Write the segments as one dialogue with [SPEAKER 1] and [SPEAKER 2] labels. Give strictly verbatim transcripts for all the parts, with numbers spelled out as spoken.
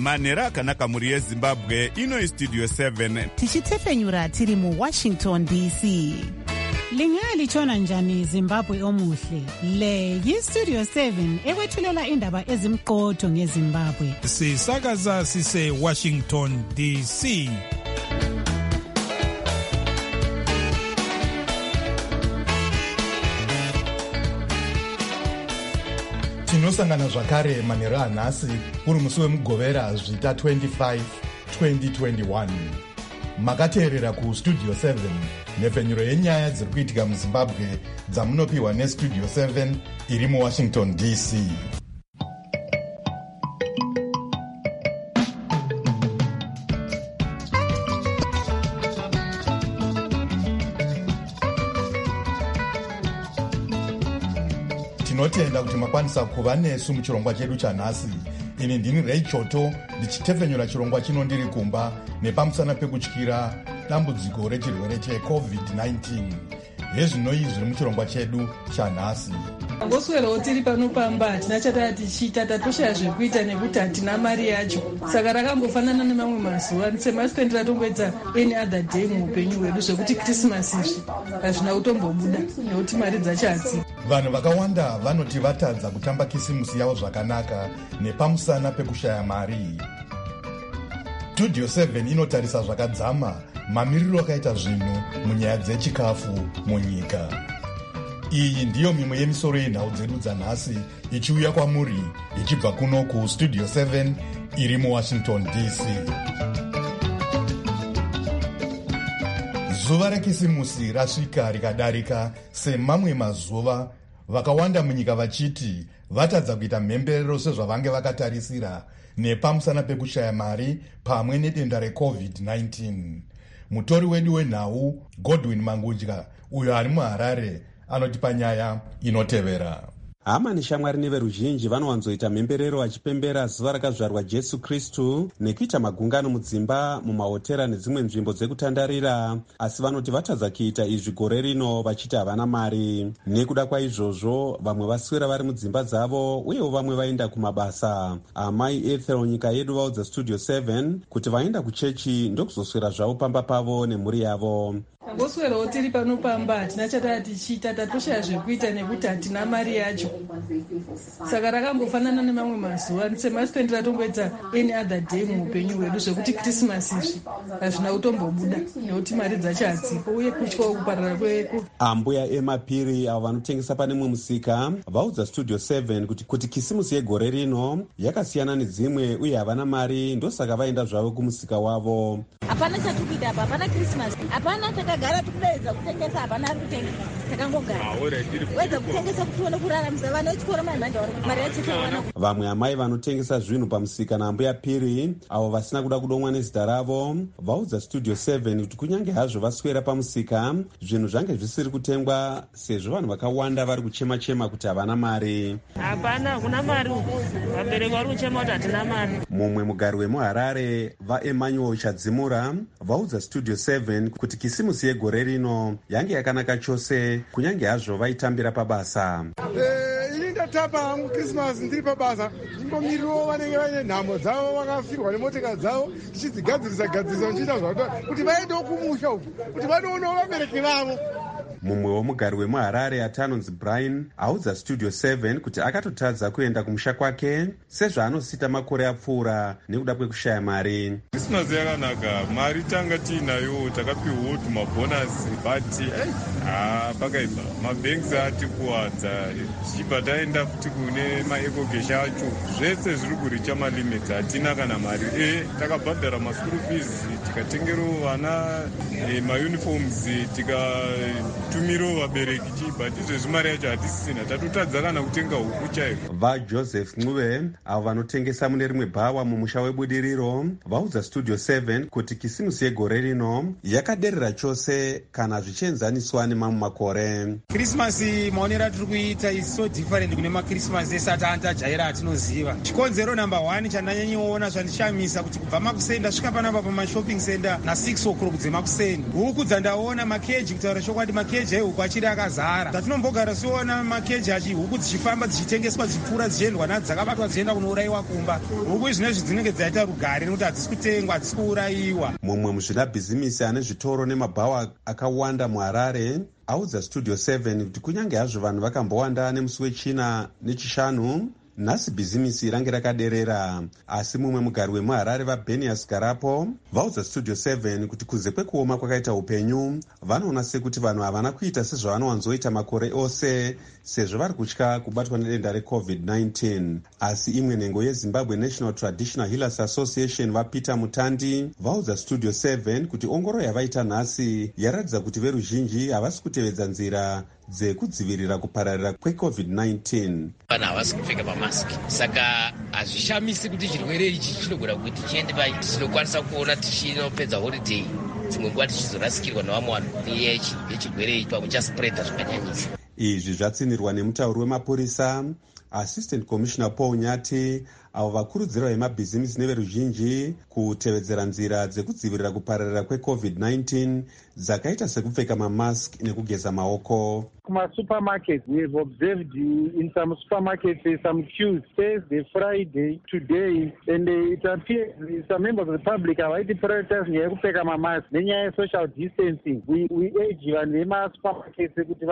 [SPEAKER 1] manhero akanaka mhuri yezimbabwe. Ino istudio seven
[SPEAKER 2] tichitefenyura tiri muwashington D C.
[SPEAKER 3] Lingalitshona njani Zimbabwe omuhle? Le yistudio seven ekwethulela indaba ezimqotho ngeZimbabwe.
[SPEAKER 4] Sisakaza sise Washington D C.
[SPEAKER 5] Tinosangana zvakare manhero anhasi uri musi wemugovera zvita twenty-five twenty twenty-one. Makateerera kustudio seven nhefenyuro yenyaya dziri kuitika muzimbabwe dzamunopiwa nestudio seven iri muwashington D C. Tinotenda kuti makwanisa kuva nesu muchirongwa chedu chanhasi. Ini ndini Ray Choto ndichitefenyura chirongwa chino ndiri kumba nepamusana pekutyira dambudziko rechirwere checovid nineteen. Hezvinoi zviri muchirongwa chedu chanhasi.
[SPEAKER 6] Ngoswerawo tiri panopamba hatina chatata tichiita, tatoshaya zvekuita nekuti hatina mari yacho. Saka rakambofanana nemamwe mazuva semasi toendera tomboita any other day muupenyu hwedu, zvekuti Christmas izvi hazvina kutombobuda nekuti mari dzacho hadzipo.
[SPEAKER 5] Vanhu vakawanda vanoti vatadza kutamba kisimusi yavo zvakanaka nepamusana pekushaya mari. Studio seven inotarisa zvakadzama mamiriro akaita zvinhu munyaya dzechikafu munyika. Iyi ndiyo mimwe yemisoro yenhau dzedu dzanhasi ichiuya kwamuri ichibva kuno kustudio seven iri muwashington D C. Zuva rekisimusi rasvika rikadarika semamwe mazuva, vakawanda munyika vachiti vatadza kuita mhemberero sezvavange vakatarisira nepamusana pekushaya mari pamwe nedenda recovid nineteen. Mutori wedu wenhau Godwin Mangudya uyo ari muHarare anotipa nyaya inotevera.
[SPEAKER 7] Hama neshamwari neveruzhinji vanowanzoita mhemberero vachipembera zuva rakazvarwa Jesu Kristu nekuita magungano mudzimba, mumahotera nedzimwe nzvimbo dzekutandarira, asi vanoti vatadza kuita izvi gore rino vachiti havana mari. Nekuda kwaizvozvo vamwe vaswera vari mudzimba dzavo uyewo vamwe vaenda kumabasa. Amai Ethel nyika yedu vaudza studio seven kuti vaenda kuchechi ndokuzoswera zvavo pamba pavo nemhuri yavo.
[SPEAKER 6] Ngoswerawo tiri panopamba hatina chatata tichiita, tatoshaya zvekuita nekuti hatina mari yacho. Saka rakambofanana nemamwe mazuva semasi toendera tomboita any other day muupenyu hwedu, zvekuti Christmas izvi hazvina kutombobuda nekuti mari dzacho hadzipo uye kutyawo kuparara kweku.
[SPEAKER 7] Ambuya Emapiri avo vanotengesa pane mumwe musika vaudza studio seven kuti kuti kisimusi yegore rino yakasiyana nedzimwe uye havana mari, ndosaka vaenda zvavo kumusika wavo.
[SPEAKER 8] Hapana chatikuita apa, hapana Christmas, hapana takagara tikudaidza kutengesa, hapana ari kutengesa, takangogara wedza kutengesa kuti tione kuraramisa vana vechikoro maimhanja mari yachitowana.
[SPEAKER 7] Vamwe amai vanotengesa zvinhu pamusika naambuya Piri avo vasina kuda kudomwa nezita ravo vaudza studio seven kuti kunyange hazvo vaswera pamusika zvinhu zvange zvisiri kutengwa sezvo vanhu vakawanda vari kuchema-chema kuti havana mari.
[SPEAKER 9] Hapana, hakuna mari, vabereki vari kuchema kuti hatina mari.
[SPEAKER 7] Mumwe mugari wemuHarare vaEmmanuel Chadzimura vaudza studio seven kuti kisimusi yegore rino yange yakanaka chose kunyange hazvo vaitambira pabasa.
[SPEAKER 10] Ini ndatamba hangu Christmas ndiri pabasa, ndingomiriwo vanenge vaine nhamo dzavo vakafirwa nemotika dzavo tichidzigadzirisa gadzirisa ndichiita zvata kuti vaendewo kumusha uku kuti vanoonawo vabereki vavo.
[SPEAKER 7] Mumwe womugari wemuHarare atanonzi Brian audza studio seven kuti akatotadza kuenda kumusha kwake sezvaanosita makore apfuura nekuda kwekushaya mari.
[SPEAKER 11] Christmas yakanaka, mari tanga tiinayo, takapiwawo tumabhonasi but ah pakaibva mabhengi atikuwadza chibva taenda futi kune maekogesha acho zvese zviri kuricha malimits, hatina kana mari. E takabhadhara maschool fees, tikatengero vana e, mauniforms, tikatumiro vabereki chibva tizvezvi mari yacho hatisisina, tatotadza kana kutenga huku chaiko.
[SPEAKER 7] VaJoseph Ncube avo vanotengesa mune rimwe bhawa mumusha webudiriro vaudza studio seven kuti kisimusi yegore rino yakaderera chose kana zvichienzaniswa nemamwe makore.
[SPEAKER 12] Christmas maonero atiri kuita is so different kune maChristmas esati antajaira atinoziva. Chikonzero number one chandanyanyioona zvandishamisa kuti kubva makuseni ndasvika panapa pamashopping center na six o'clock dzemakuseni, huku dzandaona makeji, kutaura chokwadi makeji makeji ehuku achiri akazara. Zvatinombogara siona makeji achi huku dzichifamba dzichitengeswa dzichipfuura dzichiendwa nadzo dzakabatwa dzichienda kunourayiwa kumba. Huku izvinezvi dzinenge dzaita rugare nekuti hadzisi kutengwa, hadzisi kuurayiwa.
[SPEAKER 7] Mumwe muzvinabhizimisi ane zvitoro nemabhawa akawanda muHarare audza Studio seven kuti kunyange hazvo vanhu vakambowanda nemusi wechina nechishanu, nhasi bhizimisi range rakaderera. Asi mumwe mugari wemuHarare vaBenias Garapo vaudza Studio seven kuti kunze kwekuoma kwakaita upenyu, vanoona sekuti vanhu havana kuita sezvavanowanzoita makore ose sezvo vari kutya kubatwa nedenda recovid nineteen. Asi imwe nhengo yeZimbabwe National Traditional Healers Association vaPeter Mutandi vaudza Studio seven kuti ongoro yavaita nhasi yaratidza kuti veruzhinji havasi kutevedza nzira dzekudzivirira kupararira kwecovid nineteen.
[SPEAKER 13] Vanhu havasi kupfeka mamasiki, saka hazvishamisi kuti chirwere ichi chinogona kuti chiende pai. Tinokwanisa kuona tichinopedza holiday dzimwe nguva tichizorasikirwa nevamwe vanhu yechirwere ichi pamwe chaspreadha zvakanyanyisa.
[SPEAKER 7] Izvi zvatsinirwa nemutauri wemapurisa Assistant Commissioner Paul Nyati, avo vakurudzira vemabhizimisi neveruzhinji kutevedzera nzira dzekudzivirira kupararira kwecovid nineteen dzakaita sekupfeka mamask nekugeza maoko.
[SPEAKER 14] Kuma-supermarkets, we have observed in some supermarkets some queues Thursday, Friday, today, and it appears some members of the public are already prioritizing yekupfeka mamask nenyaya ye-social distancing. We, we urge vanhu vema-supermarkets kuti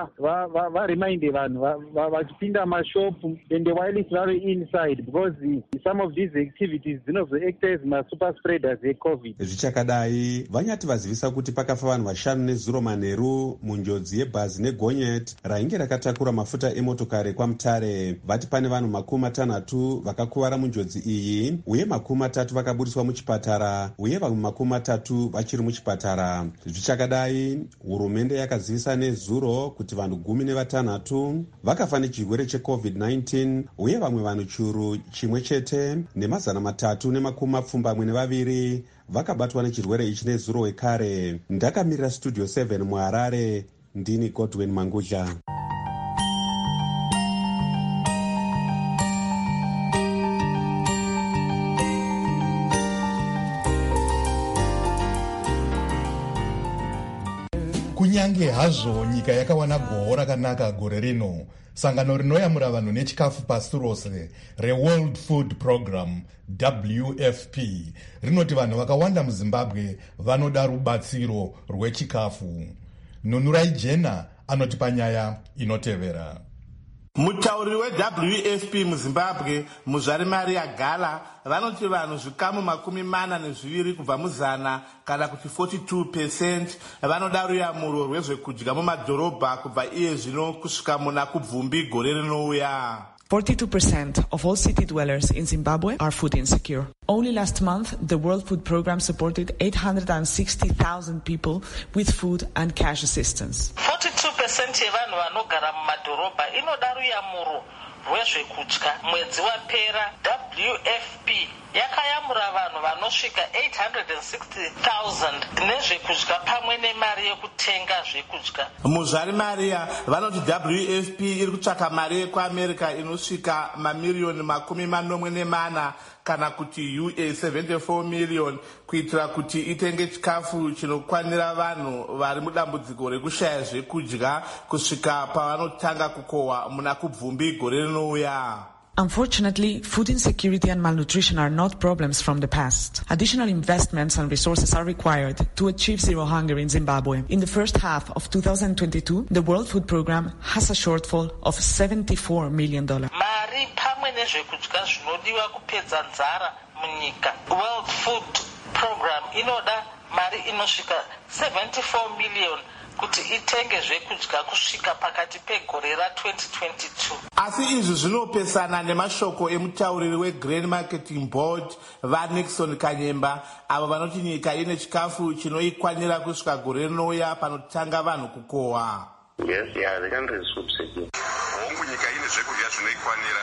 [SPEAKER 14] varemind vanhu vachipinda mashopu and while it's very inside, because some of these activities dzinozoact as ma-super spreaders e-COVID.
[SPEAKER 7] Zvichakadai, Vanyati vazivisa kuti pakafa vanhu vashanu nezuro manheru munjodzi yebhazi negonyeti rainge rakatakura mafuta emotokari kwaMutare. Vati pane vanhu makumi matanhatu vakakuvara munjodzi iyi, uye makumi matatu vakaburiswa muchipatara, uye vamwe makumi matatu vachiri muchipatara. Zvichakadai, hurumende yakazivisa nezuro kuti vanhu gumi nevatanhatu vakafa nechirwere checovid nineteen, uye vamwe vanhu churu chimwe chete nemazana matatu nemakumi mapfumbamwe nevaviri vakabatwa nechirwere ichi nezuro wekare. Ndakamirira Studio seven muHarare, ndini Godwin Mangudla.
[SPEAKER 5] Kunyange hazvo nyika yakawana goho rakanaka gore rino, sangano rinoyamura vanhu nechikafu pasi rose reWorld Food Program W F P rinoti vanhu vakawanda muZimbabwe vanoda rubatsiro rwechikafu. Nunurai Jena anoti panyaya inotevera.
[SPEAKER 15] Mutauri we-W F P muZimbabwe Muzvari Maria Gala vanoti vanhu zvikamu makumi mana nezviviri kubva muzana kana kuti forty-two percent vanoda ruyamuro rwezvekudya mumadhorobha kubva iye zvino kusvika muna kubvumbi gore rinouya.
[SPEAKER 16] forty-two percent of all city dwellers in Zimbabwe are food insecure. Only last month, the World Food Program supported eight hundred sixty thousand people with food and cash assistance.
[SPEAKER 17] forty-two percent yevanhu vanogara mumadhorobha inoda ruyamuro rwezvekudya. Mwedzi wapera, W F P yakayamura vanhu vanosvika eight hundred sixty thousand nezvekudya pamwe nemari yekutenga zvekudya.
[SPEAKER 15] Muzvari Maria vanoti W F P iri kutsvaka mari yekuAmerica inosvika mamiriyoni makumi manomwe nemana kana kuti U S seventy-four million kuitira kuti itenge chikafu chinokwanira vanhu vari mudambudziko rekushaya zvekudya kusvika pavanotanga kukohwa muna kubvumbi gore rinouya.
[SPEAKER 16] Unfortunately, food insecurity and malnutrition are not problems from the past. Additional investments and resources are required to achieve zero hunger in Zimbabwe. In the first half of two thousand twenty-two, the World Food Program has a shortfall of seventy-four million dollars.
[SPEAKER 17] Mari pamwe nezvekudya zvinodiwa kupedza nzara munyika. World Food Program inoda mari inosvika seventy-four million kuti itenge zvekudya kusvika pakati pegore ra-twenty twenty-two.
[SPEAKER 15] Asi izvi zvinopesana nemashoko emutauriri weGrain Marketing Board vaNixon Kanyemba avo vanoti nyika ine chikafu chinoikwanira kusvika gore rinouya panotanga vanhu kukohwa.
[SPEAKER 18] Yes, yeah, the country is food secure.
[SPEAKER 15] Hongu nyika ine zvekudya zvinoikwanira.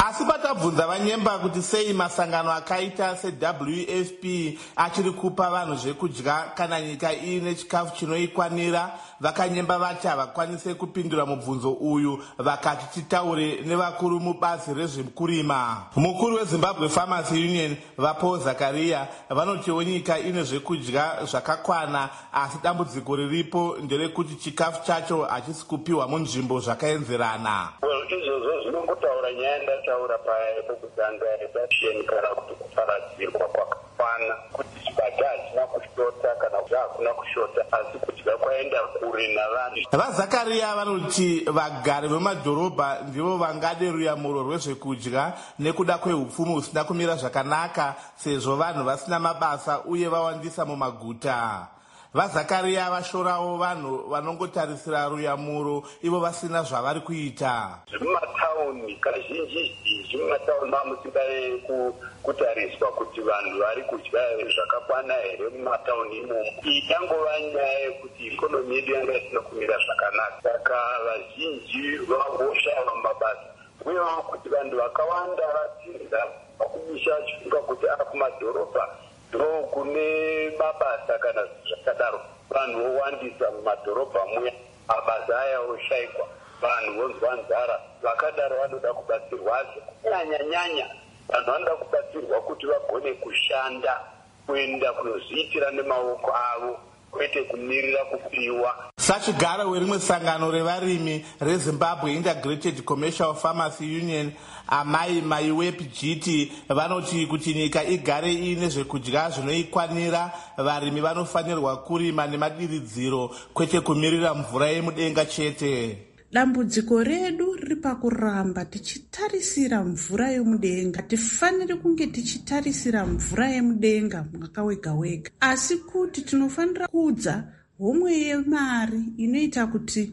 [SPEAKER 15] asi patabvunza vanyemba kuti sei masangano akaita seW F P achiri kupa vanhu zvekudya kana nyika iine chikafu chinoikwanira, vakanyemba vati havakwanise kupindura mubvunzo uyu, vakati titaure nevakuru mubazi rezvekurima. Mukuru weZimbabwe Farmers Union vaPaul Zakaria vanotiwo nyika ine zvekudya zvakakwana, asi dambudziko riripo nderekuti chikafu chacho hachisi kupiwa munzvimbo zvakaenzerana.
[SPEAKER 18] Izvozvo zvinongotaura nyaya ndataura pokutanga reduction kana kuti kuparadzirwa kwakakwana, kuti chibage hachina kushota kana kuti hakuna kushota, asi kudya kwaenda kure navanhu.
[SPEAKER 15] VaZakaria vanoti vagari vemadhorobha ndivo vangade ruyamuro rwezvekudya nekuda kwehupfumi husina kumira zvakanaka, sezvo vanhu vasina mabasa uye vawandisa mumaguta. VaZakaria vashorawo vanhu vanongotarisira ruyamuro ivo vasina zvavari kuita.
[SPEAKER 18] Zvemumatauni kazhinji zhinji mumatauni mamusingade kutariswa kuti vanhu vari kudya zvakakwana here mumatauni imomo. Iyi yangova nyaya yekuti ikonomi yedu yanga isina kumira zvakanaka, saka vazhinji vangoshaya mabasa uye kuti vanhu vakawanda vatinza vakumisha vachifunga kuti ari kumadhorobha ndo kune mabasa kana zvakadaro, vanhu vowandisa mumadhorobha muya, mabasa aya oshayikwa, vanhu vonzwa nzara, vakadaro vanoda kubatsirwa. Asi kunyanya-nyanya vanhu vanoda kubatsirwa kuti vagone kushanda, kuenda kunozviitira nemaoko avo, kwete kumirira kupiwa.
[SPEAKER 15] Sachigara werimwe sangano revarimi reZimbabwe Integrated Commercial Farmers Union, Amai Maiwep Jiti, vanoti kuti nyika igare ine zvekudya zvinoikwanira, varimi vanofanirwa kurima nemadiridziro, kwete kumirira mvura yemudenga chete.
[SPEAKER 19] Dambudziko redu riri pakuramba tichitarisira mvura yemudenga. Tifanire kunge tichitarisira mvura yemudenga mwaka wega wega, asi kuti tinofanira kudza homwe yemari inoita kuti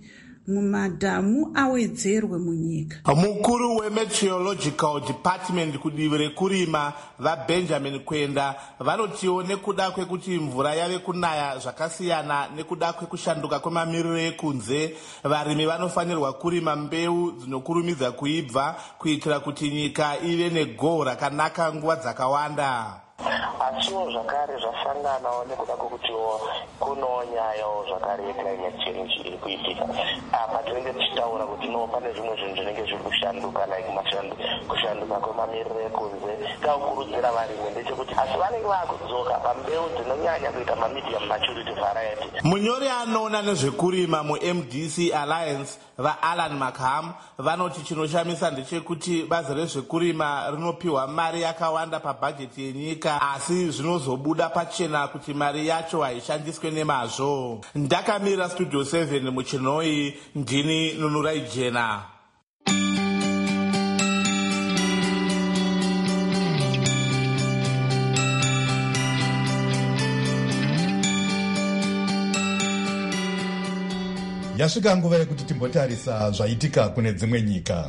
[SPEAKER 19] mumadhamu awedzerwe munyika.
[SPEAKER 15] Mukuru weMeteorological Department kudivi rekurima vaBenjamin Kwenda vanotiwo nekuda kwekuti mvura yave kunaya zvakasiyana nekuda kwekushanduka kwemamiriro ekunze, varimi vanofanirwa kurima mbeu dzinokurumidza kuibva kuitira kuti nyika ive negohwo rakanaka nguva dzakawanda.
[SPEAKER 18] Asiwo zvakare zvasanganawo nekuda kwekutiwo kunowo nyayawo zvakare yeclimate change iri kuitika. Apa tinenge tichitaura kuti no pane zvimwe zvinhu zvinenge zviri kushanduka, like mashandu kushanduka kwemamiriro ekunze. Taukurudzira varimi ndechekuti asi vanenge vakudzoka pambeu dzinonyanya kuita mamedium maturity variety.
[SPEAKER 15] Munyori anoona nezvekurima muM D C Alliance vaAlan Mackham vanoti chinoshamisa ndechekuti bazi rezvekurima rinopiwa mari yakawanda pabhajeti yenyika, asi zvinozobuda pachena kuti mari yacho haishandiswe nemazvo. Ndakamira Studio seven muChinoi, ndini Nunurai Jena.
[SPEAKER 5] Yasvika nguva yekuti timbotarisa zvaitika kune dzimwe nyika.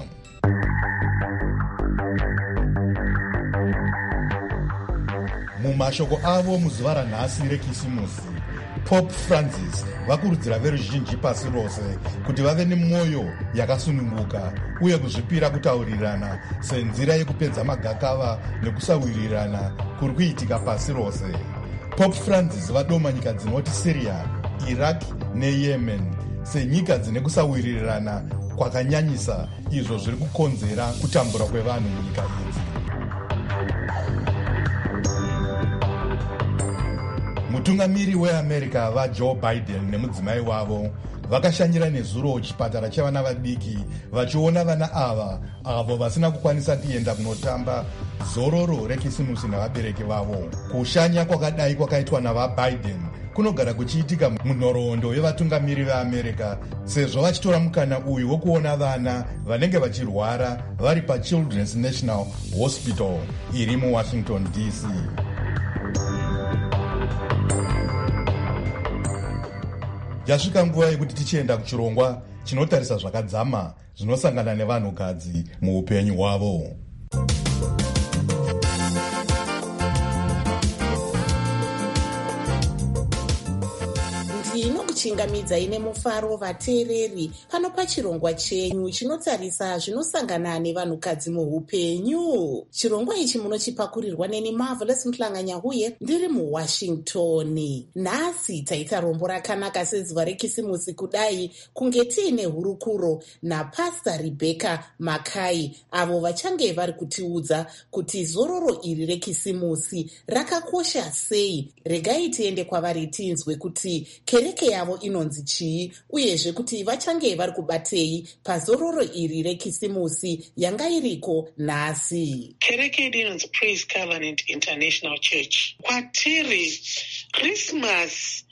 [SPEAKER 5] Mumashoko avo muzuva ranhasi rekisimusi, Pope Francis vakurudzira veruzhinji pasi rose kuti vave nemwoyo yakasununguka uye kuzvipira kutaurirana senzira yekupedza magakava nekusawirirana kuri kuitika pasi rose. Pope Francis vadoma nyika dzinoti Syria, Iraq neYemen senyika dzine kusawirirana kwakanyanyisa, izvo zviri kukonzera kutambura kwevanhu munyika idzi. Mutungamiri weAmerica vaJoe Biden nemudzimai wavo vakashanyira nezuro chipatara chavana vadiki vachiona vana ava avo vasina kukwanisa kuenda kunotamba zororo rekisimusi navabereki vavo. Kushanya kwakadai kwakaitwa navaBiden kunogara kuchiitika munhoroondo yevatungamiri veAmerica, sezvo vachitora mukana uyu wokuona vana vanenge vachirwara vari paChildren's National Hospital iri muWashington D C. Yasvika nguva yekuti tichienda kuchirongwa chinotarisa zvakadzama zvinosangana nevanhukadzi muupenyu hwavo.
[SPEAKER 2] kuchingamidzai nemufaro vateereri pano pachirongwa chenyu chinotarisa zvinosangana nevanhukadzi muupenyu. Chirongwa ichi munochipakurirwa neni Marvelous Mhlanganya-Huye ndiri muWashington. Nhasi taita rombo rakanaka sezuva rekisimusi kudai kunge tiine hurukuro naPastor Rebecca Makai avo vachange vari kutiudza kuti zororo iri rekisimusi rakakosha sei. Regai tiende kwavari tinzwe kuti kereke yavo inonzi chii uyezve kuti vachange vari kubatei pazororo iri rekisimusi yanga iriko nhasi.
[SPEAKER 20] Kereke yedu inonzi Praise Covenant International Church. Kwatiri Christmas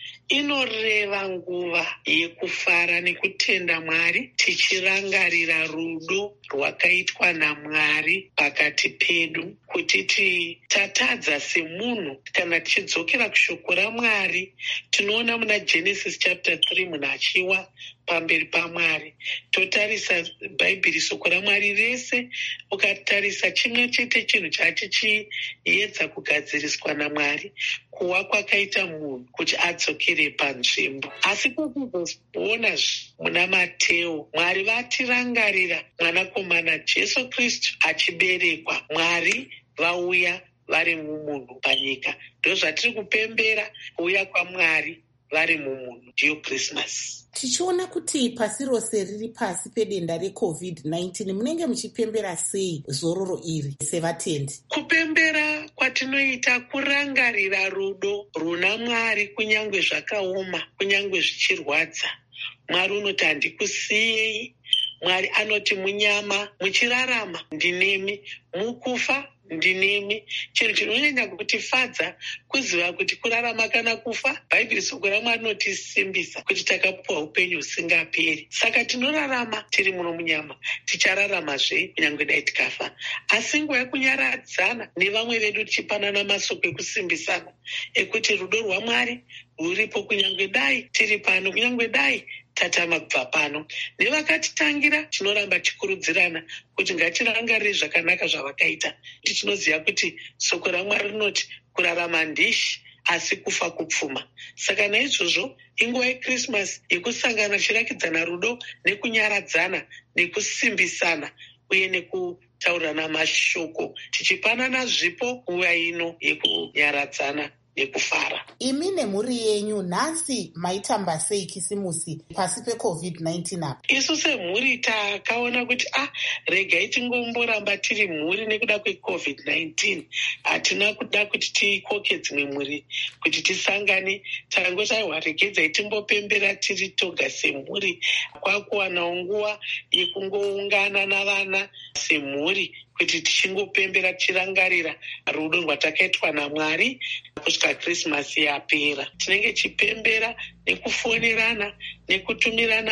[SPEAKER 20] inoreva nguva yekufara nekutenda Mwari, tichirangarira rudo rwakaitwa naMwari pakati pedu, kuti tatadza semunhu. Kana tichidzokera kushoko raMwari, tinoona muna Genesis chapter three munhu achiwa pamberi paMwari. Totarisa Bhaibheri, soko raMwari rese, ukatarisa chimwe chete chinhu chachichiedza kugadziriswa naMwari, kuwa kwakaita munhu kuti adzokere panzvimbo. Asi kukuzona muna Mateo, Mwari vatirangarira mwanakomana Jesu Kristu achiberekwa. Mwari vauya vari mumunhu panyika. Ndozvatiri kupembera, kuuya kwaMwari vari mumunhu, ndiyo Christmas.
[SPEAKER 2] Tichiona kuti pasi rose riri pasi pedenda recovid nineteen, munenge muchipembera sei zororo iri sevatendi?
[SPEAKER 20] Kupembera kwatinoita kurangarira rudo runa Mwari kunyange zvakaoma, kunyange zvichirwadza. Mwari unoti handikusiyei. Mwari anoti munyama muchirarama ndinemi, mukufa ndinemi. Chinhu chinonyanya kutifadza kuziva kuti kurarama kana kufa, Bhaibheri soko raMwari rinotisimbisa kuti takapiwa upenyu husingaperi. Saka tinorarama tiri muno munyama, tichararamazve kunyange dai tikafa. Asi nguva yekunyaradzana nevamwe vedu tichipanana masoko ekusimbisana ekuti rudo rwaMwari ruripo kunyange dai tiri pano, kunyange dai tatama kubva pano. Nevakatitangira tinoramba tikurudzirana kuti ngatirangarire zvakanaka zvavakaita. Tinoziva kuti soko raMwari rinoti kurarama ndishi asi kufa kupfuma. Saka naizvozvo inguva yeChristmas yekusangana tichirakidzana rudo nekunyaradzana nekusimbisana uye nekutaurirana mashoko, tichipanana zvipo nguva ino yekunyaradzana nekufara.
[SPEAKER 2] Imi nemhuri yenyu nhasi maitamba sei kisimusi pasi pecovid nineteen apa?
[SPEAKER 20] Isu semhuri takaona kuti ah, regai tingomboramba tiri mhuri nekuda kwecovid nineteen. Hatina kuda kuti tikoke dzimwe mhuri kuti tisangane. Tangoti aiwa regedzai timbopembera tiri toga semhuri. Kwakuwanawo nguva yekungoungana navana semhuri kuti tichingopembera tichirangarira rudo rwatakaitwa naMwari kusvika Krismasi yapera. Tinenge chipembera nekufonerana nekutumirana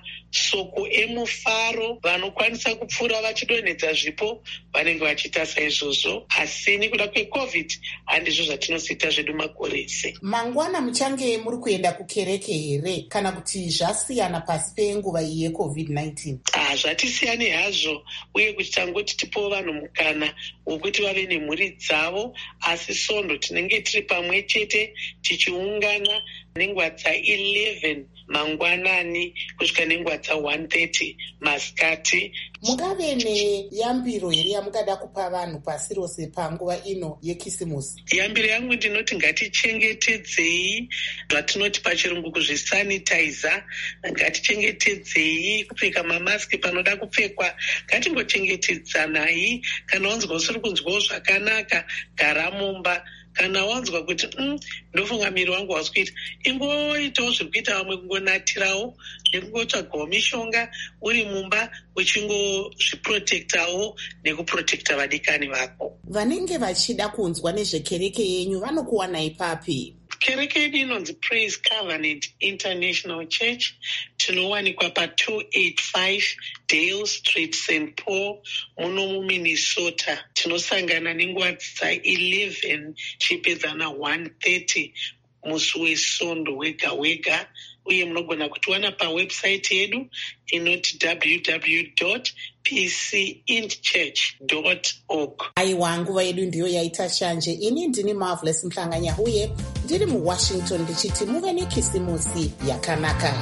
[SPEAKER 20] masoko emufaro. Vanokwanisa kupfuura vachidonhedza zvipo vanenge vachiita saizvozvo, asi nekuda kwecovid handizvo zvatinosita zvedu makore ese.
[SPEAKER 2] Mangwana muchange muri kuenda kukereke here kana kuti zvasiyana pasi penguva iyi yecovid nineteen?
[SPEAKER 20] Ah, zvatisiyane hazvo, uye kuti tangoti tipowo vanhu mukana wokuti vave nemhuri dzavo, asi svondo tinenge tiri pamwe chete tichiungana nenguva dzaeleven mangwanani kusvika nenguva dzaone thirty masikati.
[SPEAKER 2] Mungave neyambiro here yamungada kupa vanhu pasi rose panguva ino yekisimusi?
[SPEAKER 20] Yambiro yangu ndinoti ngatichengetedzei zvatinoti pachirungu kuzvisanitiza, ngatichengetedzei kupfeka mamaski panoda kupfekwa, ngatingochengetedzanai. Kana wanzwa usiri kunzwawo zvakanaka, gara mumba. Kana wanzwa kuti mm, ndofunga miri wangu wasikuita, ingoitawo zviri kuita vamwe, kungonatirawo nekungotsvagawo mishonga uri mumba uchingozviprotektawo nekuprotekta vadikani vako.
[SPEAKER 2] Vanenge vachida kunzwa nezvekereke yenyu vanokuwanai papi?
[SPEAKER 20] Kereke yedu inonzi Praise Covenant International Church. Tinowanikwa pa two eighty-five Dale Street, Saint Paul, muno muMinnesota. Tinosangana nenguva dzaeleven chipedzana one thirty musi wesondo wega wega, uye munogona kutiwana pawebsaiti yedu inoti w w w p c int church dot org.
[SPEAKER 2] aiwa, nguva yedu ndiyo yaita shanje. Ini ndini Marvelous Mhlanganyahuye, ndiri muwashington ndichiti muve nekisimusi yakanaka.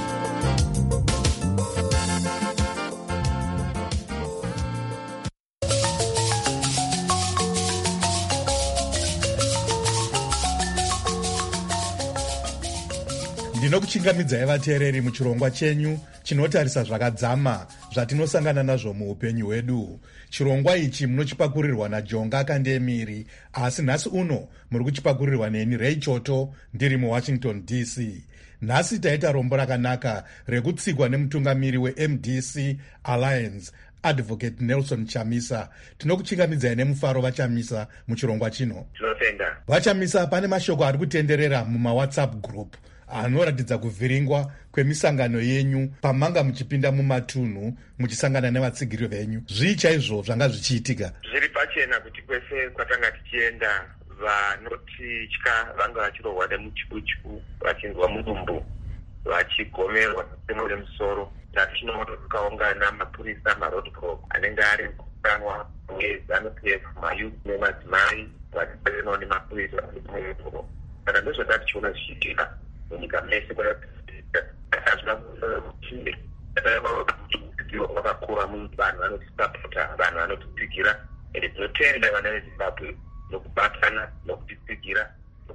[SPEAKER 5] ndinokuchingamidzai vateereri muchirongwa chenyu chinotarisa zvakadzama zvatinosangana nazvo muupenyu hwedu. chirongwa ichi munochipakurirwa najonga kandemiri, asi nhasi uno muri kuchipakurirwa neni Ray Choto ndiri muwashington d c. nhasi taita rombo rakanaka rekutsigwa nemutungamiri we-M D C Alliance, Advocate Nelson Chamisa. tinokuchingamidzai nemufaro vachamisa muchirongwa chino. Vachamisa, pane mashoko ari kutenderera mumawhatsapp group anoratidza kuvhiringwa kwemisangano yenyu pamanga muchipinda mumatunhu muchisangana nevatsigiri venyu. zvii chaizvo zvanga zvichiitika?
[SPEAKER 21] Zviri pachena kuti kwese kwatanga tichienda vanotitya vanga vachirohwa nemuchikuchiku, vachinzwa mudumbu, vachigomerwa nepfemo remusoro. Tatinomoto tukaungana mapurisa maroadblock anenge ari kukanwa nezanu-P F, mayuth nemadzimai vatinoo nemapurisa arimumwe. Saka ndozvatati tichiona zvichiitika munyika mese. Vakakura vanhu vanotisapota, vanhu vanotitsigira, ende tinotenda vana veZimbabwe nokubatana nokutitsigira.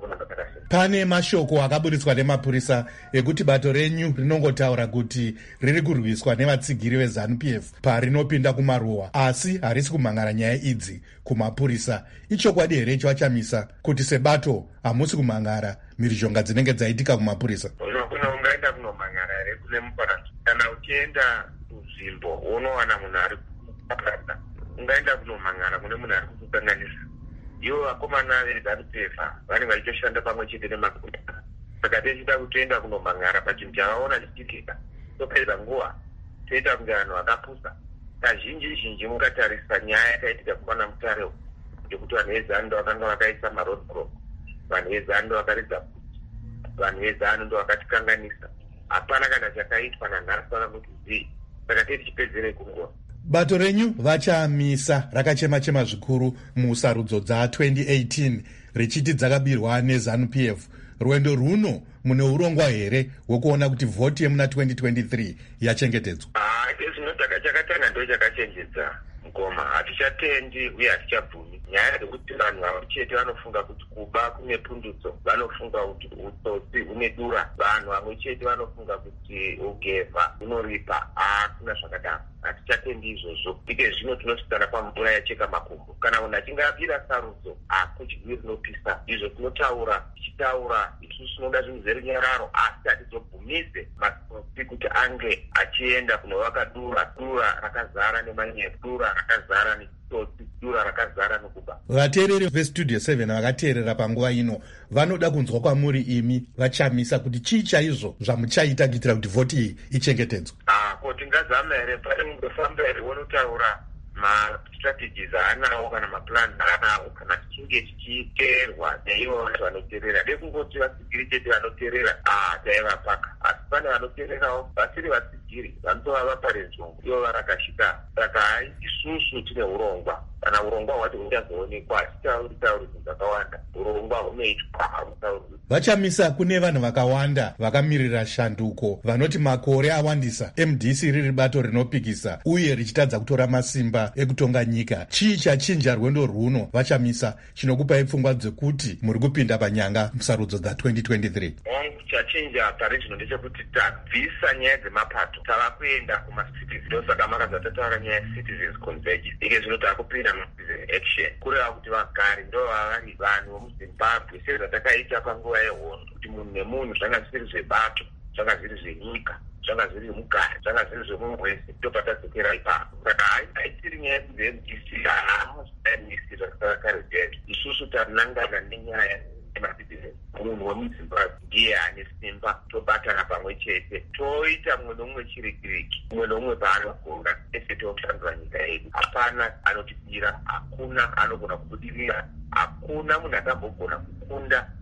[SPEAKER 5] Pane mashoko akaburitswa nemapurisa ekuti bato renyu rinongotaura kuti riri kurwiswa nevatsigiri vezanu-P F parinopinda kumaruwa, asi harisi kumhangara nyaya idzi kumapurisa. ichokwadi here chivachamisa kuti sebato hamusi kumhangara mhirizhonga dzinenge dzaitika kumapurisa?
[SPEAKER 21] Ungaenda kunomhangara here kune muparadzi? Kana uchienda kunzvimbo unowana munhu ari kuparadza, ungaenda kunomhangara kune munhu ari kukukanganisa. Ivo vakomana vezanu-P F vanenge vachitoshanda pamwe chete nemakomana. Saka tichida kutoenda kunomhangara pachinhu chavaona chichiitika, topedza nguva toita kunge vanhu vakapusa. Kazhinji zhinji mukatarisa nyaya yakaitika kumana Mutare, ndekuti vanhu vezanu ndo vakanga vakaisa maroadblock, vanhu vezanu ndo vakaridza kuti, vanhu vezanu ndo vakatikanganisa. Hapana kana chakaitwa nanhasi kana kuti zii. Saka tei tichipedzere kunguva.
[SPEAKER 5] Bato renyu vachamisa rakachema-chema zvikuru musarudzo dza-twenty eighteen richiti dzakabirwa nezanu-P F. Rwendo runo mune urongwa here hwekuona kuti vhoti yemuna twenty twenty-three yachengetedzwa?
[SPEAKER 21] Ah, izvinotaka chakatanga ndo chakachenjedza ngoma. Hatichatendi uye hatichabvumi nyaya dzekuti vanhu vavo chete vanofunga kuti kuba kune pundutso, vanofunga kuti utsotsi une dura, vanhu vamwe chete vanofunga kuti ugevha unoripa. Hakuna zvakadaro, hatichatendi izvozvo. Ike zvino tinosvikana pamvura yacheka makumbo. Kana munhu achinge abira sarudzo akuchigwi rinopisa, izvo tinotaura tichitaura isusu tinoda zvinhu zverunyararo, asi hatizobvumise matsotsi kuti ange achienda kunovaka dura dura rakazara nemanyepo, dura rakazara netsotsi, dura rakazara nokuba.
[SPEAKER 5] Vateereri vestudio seven vakateerera panguva ino vanoda kunzwa kwamuri imi vachamisa kuti chii chaizvo zvamuchaita kuitira kuti vhoti iyi ichengetedzwe.
[SPEAKER 21] Ah, kuti ngazama here pane mungofamba here wonotaura mastrategies aanawo kana maplans aanawo, kana tichinge tichiteerwa neivo vanhu vanoteerera. De kungoti vatsigiri chete vanoteerera, ah, taivapaka. Asi pane vanoteererawo vasiri vatsigiri, vanotova vaparenzvongo, ivo varakashika. Saka hai isusu tine urongwa. Kana urongwa hwati huchazoonekwa, hatichauri tauri zvinhu zvakawanda. Urongwa hunoitwa hautauri.
[SPEAKER 5] Vachamisa kune vanhu vakawanda vakamirira shanduko vanoti makore awandisa M D C riri bato rinopikisa uye richitadza kutora masimba ekutonga nyika. Chii chachinja rwendo rwuno vachamisa chinokupai pfungwa dzekuti muri kupinda panyanga musarudzo dza-twenty twenty-three?
[SPEAKER 21] Ongu chachinja pari zvino ndechekuti tabvisa nyaya dzemapato, tava kuenda kumacitizen. Ndosaka makabva tataura nyaya yecitizens convergence. Ike zvino takupinda mucitizen action. Kureva kuti vagari ndo vavari vanhu vomuZimbabwe sezvatakaita panguva yehondo, kuti munhu nemunhu zvanga zvisiri zvebato, zvanga zviri zvenyika, zvanga zviri mugari, zvanga zviri zvemunhu wese, ndopatadzokera ipapo. Saka haitiri nyaya yekuti M D C haamuzvidainisi zvakakarejedu. Isusu tanangana nenyaya yemacitizen. Munhu wemuZimbabwe ndiye ane simba, tobatana pamwe chete, toita mumwe nomumwe chirikiriki, mumwe nomumwe paanogona, ese toshandura nyika yedu. Hapana anotibira, hakuna anogona kubudirira, hakuna munhu akambogona kukunda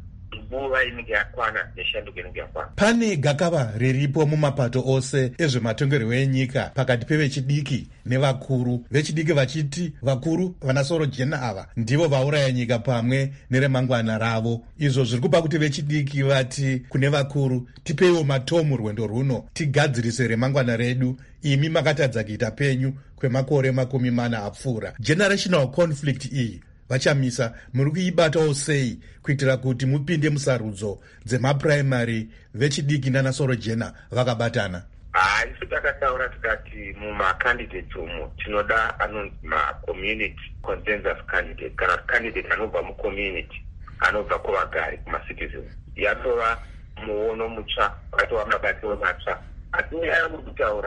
[SPEAKER 21] nguva inenge yakwana neshanduko inenge yakwana.
[SPEAKER 5] Pane gakava riripo mumapato ose ezvematongerwo enyika pakati pevechidiki nevakuru, vechidiki vachiti vakuru vanasoro jena ava ndivo vauraya nyika pamwe neremangwana ravo. Izvo zviri kupa kuti vechidiki vati kune vakuru, tipeiwo matomu rwendo runo tigadzirise remangwana redu, imi makatadza kuita penyu kwemakore makumi mana apfuura. Generational conflict iyi vachamisa muri kuibatawo sei kuitira kuti mupinde musarudzo dzemapuraimary vechidiki nanasoro jena vakabatana?
[SPEAKER 21] Hai, isu takataura tikati mumacandidates umu tinoda anonzi macommunity consensus candidate, kana candidate anobva mucommunity, anobva kuvagari, kumacitizens. Yatova muono mutsva, vakatova mabatiro matsva. Asi nyaya yekutaura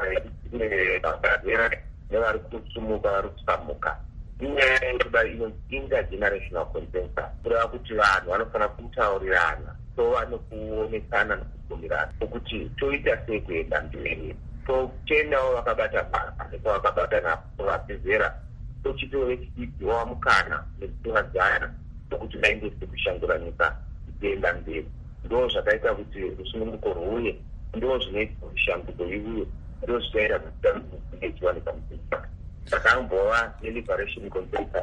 [SPEAKER 21] nevagadzera nevari kusumuka, vari kusamuka, inyaya yekuda inonzi intergenerational consensus. Kureva kuti vanhu vanofanira kutaurirana, tova nekuonekana nekubvumirana kuti toita sei kuenda mberi, totendawo vakabata basa nekuvakabata navapezera, tochitiwo vechidiki wamukana nekuvadzana nokuti vaendese kushandura nyika ichienda mberi. Ndo zvakaita kuti rusununguko rwuye, ndo zvinoita kuti shanduko iuye, ndo zvichaita kuti ichiwanika munyika. Takambova neliberation consensus,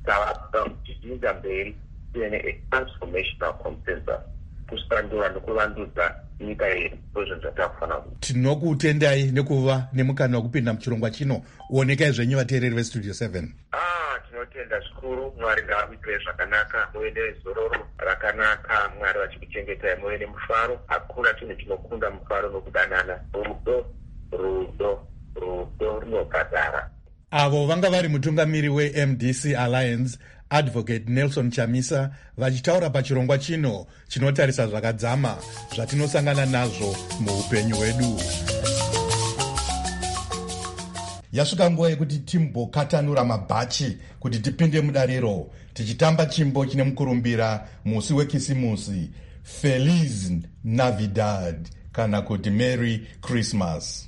[SPEAKER 21] tava tichiinda mberi tiine a-transformational consensus, kusandura nekuvandudza nyika yedu. Ndozvo zvatakufanira kuti.
[SPEAKER 5] Tinokutendai nekuva nemukana wekupinda muchirongwa chino. Uonekai zvenyu vateereri vestudio seven.
[SPEAKER 21] Ah, tinotenda zvikuru. Mwari ngaakuitirei zvakanaka, muve nezororo rakanaka, Mwari vachikuchengetai, muve nemufaro. Hakuna chinhu chinokunda mufaro nokudanana. Rudo, rudo, rudo runobhadhara.
[SPEAKER 5] Avo vanga vari mutungamiri we-M D C Alliance, Advocate Nelson Chamisa, vachitaura pachirongwa chino chinotarisa zvakadzama zvatinosangana nazvo muupenyu hwedu. Yasvika nguva yekuti timbokatanura mabhachi kuti tipinde mudariro, tichitamba chimbo chine mukurumbira musi wekisimusi, Feliz Navidad, kana kuti Merry Christmas.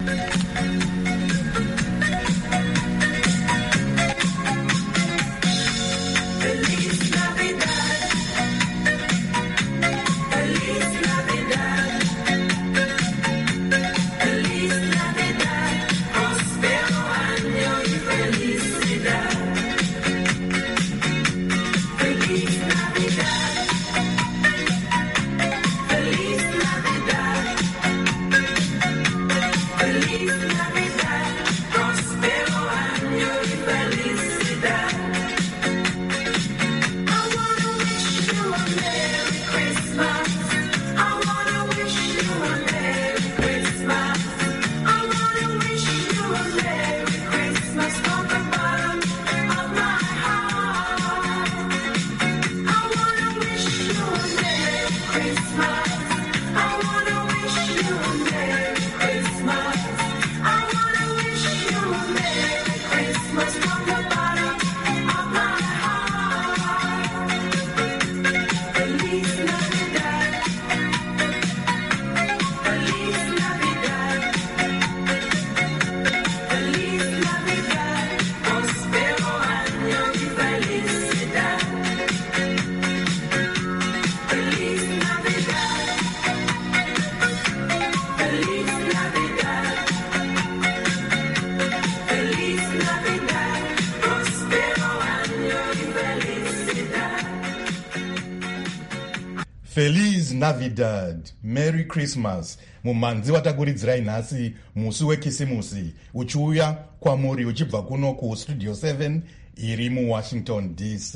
[SPEAKER 5] Feliz Navidad, Merry Christmas. Mumanzi watakuridzirai nhasi musi wekisimusi uchiuya kwamuri uchibva kuno kustudio seven iri muWashington D C.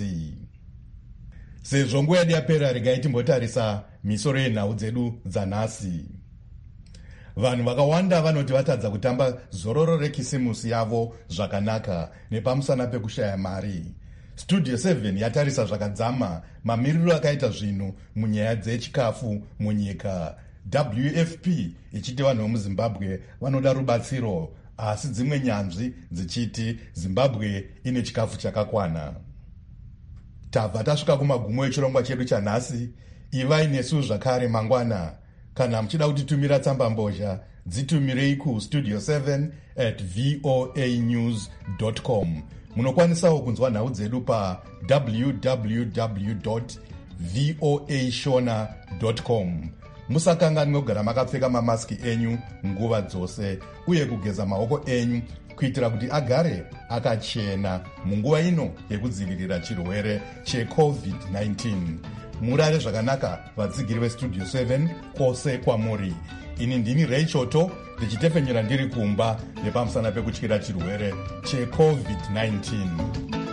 [SPEAKER 5] Sezvo nguva yedu yapera, regai timbotarisa misoro yenhau dzedu dzanhasi. Vanhu vakawanda vanoti vatadza kutamba zororo rekisimusi yavo zvakanaka nepamusana pekushaya mari. Studio seven yatarisa zvakadzama mamiriro akaita zvinhu munyaya dzechikafu munyika. W F P ichiti vanhu vemuZimbabwe vanoda rubatsiro, asi dzimwe nyanzvi dzichiti Zimbabwe ine chikafu chakakwana. Tabva tasvika kumagumo echirongwa chedu chanhasi. Ivai nesu zvakare mangwana. Kana muchida kutitumira tsamba mbozha, dzitumirei kustudio seven at voa news dot com. Munokwanisawo kunzwa nhau dzedu pa w w w dot voa shona dot com. Musakanganwe kugara makapfeka mamaski enyu nguva dzose uye kugeza maoko enyu kuitira kuti agare akachena munguva ino yekudzivirira chirwere checovid nineteen. Murare zvakanaka vadzigiri vestudio seven kwose kwamuri. Ini ndini Ray Choto ndichitefenyera ndiri kumba nepamusana pekutyira chirwere checovid nineteen.